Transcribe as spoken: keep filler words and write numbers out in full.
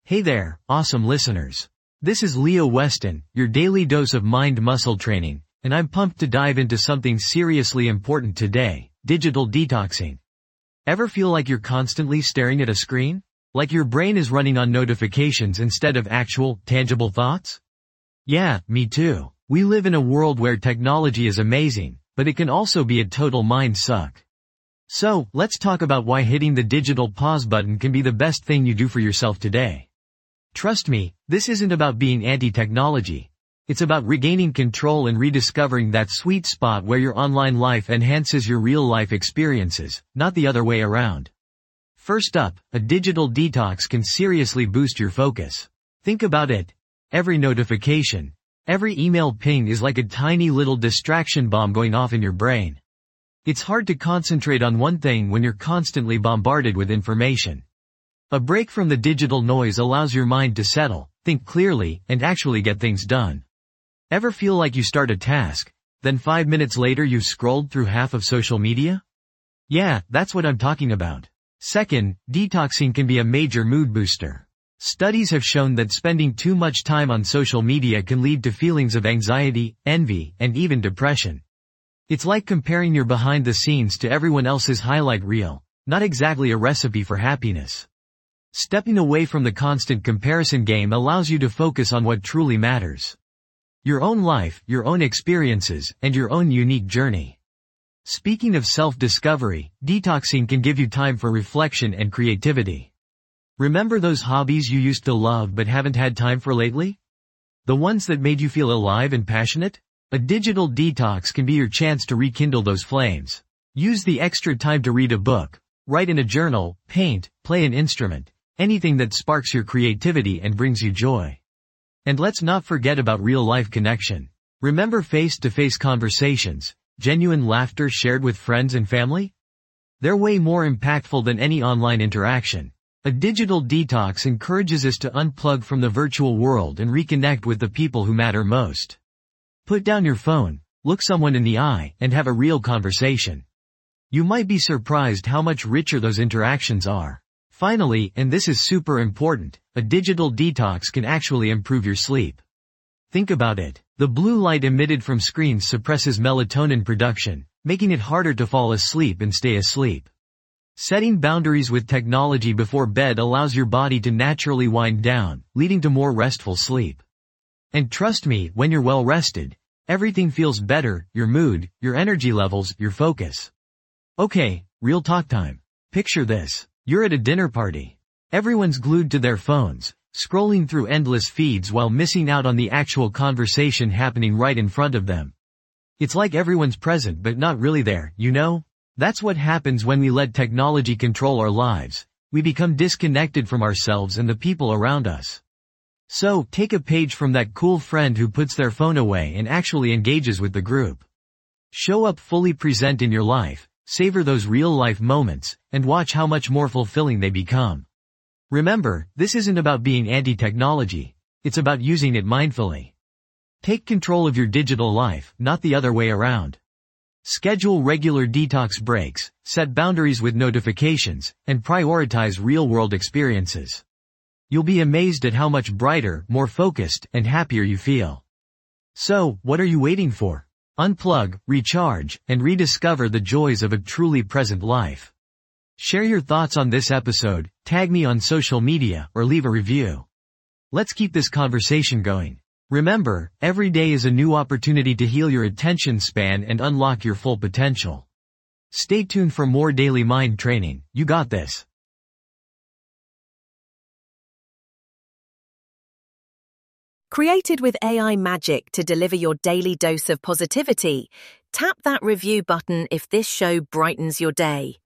Hey there, awesome listeners. This is Leo Weston, your daily dose of mind-muscle training, and I'm pumped to dive into something seriously important today, digital detoxing. Ever feel like you're constantly staring at a screen? Like your brain is running on notifications instead of actual, tangible thoughts? Yeah, me too. We live in a world where technology is amazing, but it can also be a total mind suck. So, let's talk about why hitting the digital pause button can be the best thing you do for yourself today. Trust me, this isn't about being anti-technology. It's about regaining control and rediscovering that sweet spot where your online life enhances your real-life experiences, not the other way around. First up, a digital detox can seriously boost your focus. Think about it. Every notification, every email ping is like a tiny little distraction bomb going off in your brain. It's hard to concentrate on one thing when you're constantly bombarded with information. A break from the digital noise allows your mind to settle, think clearly, and actually get things done. Ever feel like you start a task, then five minutes later you've scrolled through half of social media? Yeah, that's what I'm talking about. Second, detoxing can be a major mood booster. Studies have shown that spending too much time on social media can lead to feelings of anxiety, envy, and even depression. It's like comparing your behind the scenes to everyone else's highlight reel, not exactly a recipe for happiness. Stepping away from the constant comparison game allows you to focus on what truly matters. Your own life, your own experiences, and your own unique journey. Speaking of self-discovery, detoxing can give you time for reflection and creativity. Remember those hobbies you used to love but haven't had time for lately? The ones that made you feel alive and passionate? A digital detox can be your chance to rekindle those flames. Use the extra time to read a book, write in a journal, paint, play an instrument. Anything that sparks your creativity and brings you joy. And let's not forget about real-life connection. Remember face-to-face conversations, genuine laughter shared with friends and family? They're way more impactful than any online interaction. A digital detox encourages us to unplug from the virtual world and reconnect with the people who matter most. Put down your phone, look someone in the eye, and have a real conversation. You might be surprised how much richer those interactions are. Finally, and this is super important, a digital detox can actually improve your sleep. Think about it. The blue light emitted from screens suppresses melatonin production, making it harder to fall asleep and stay asleep. Setting boundaries with technology before bed allows your body to naturally wind down, leading to more restful sleep. And trust me, when you're well rested, everything feels better, your mood, your energy levels, your focus. Okay, real talk time. Picture this. You're at a dinner party. Everyone's glued to their phones, scrolling through endless feeds while missing out on the actual conversation happening right in front of them. It's like everyone's present but not really there, you know? That's what happens when we let technology control our lives. We become disconnected from ourselves and the people around us. So, take a page from that cool friend who puts their phone away and actually engages with the group. Show up fully present in your life. Savor those real-life moments, and watch how much more fulfilling they become. Remember, this isn't about being anti-technology. It's about using it mindfully. Take control of your digital life, not the other way around. Schedule regular detox breaks, set boundaries with notifications, and prioritize real-world experiences. You'll be amazed at how much brighter, more focused, and happier you feel. So, what are you waiting for? Unplug, recharge, and rediscover the joys of a truly present life. Share your thoughts on this episode, tag me on social media, or leave a review. Let's keep this conversation going. Remember, every day is a new opportunity to heal your attention span and unlock your full potential. Stay tuned for more daily mind training. You got this. Created with A I magic to deliver your daily dose of positivity, tap that review button if this show brightens your day.